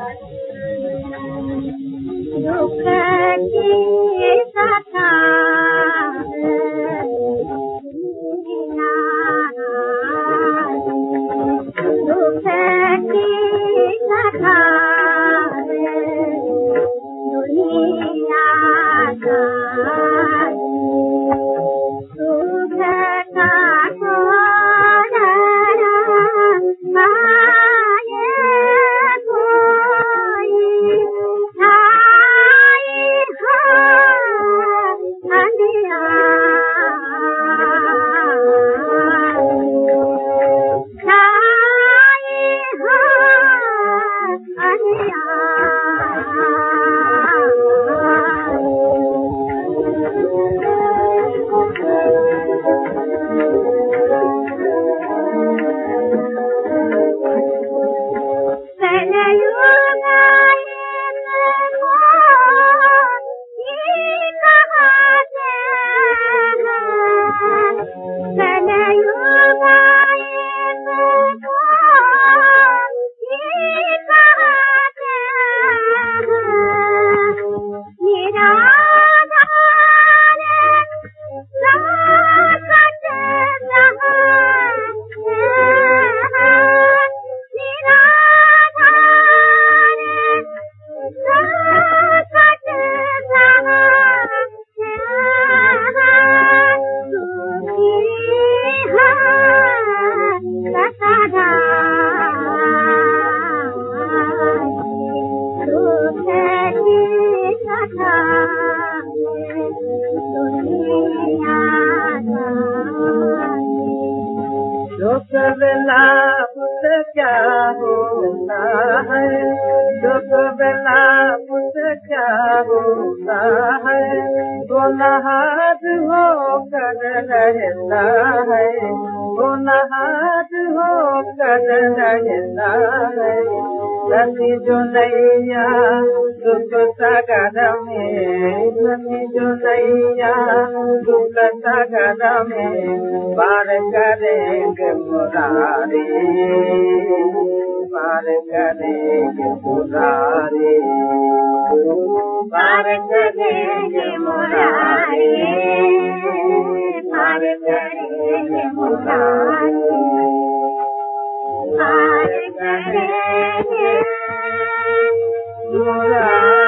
दुख की कथा दुख की कथा दुनिया का सुख का छोड़ा माये कोई छाई हो अंधियार छाई हो दुख विलाप से क्या होता है दुख विलाप से क्या होता है वो नहाद होकर रहता है वो नहाद होकर रहता है नदी जो नैया दुख सागर में नदी जो नैया दुख सागर में पार करेंगे मुरारी पार करेंगे मुरारी पार करेंगे मुरारी पार करेंगे मुरारी पार करेंगे मुरारी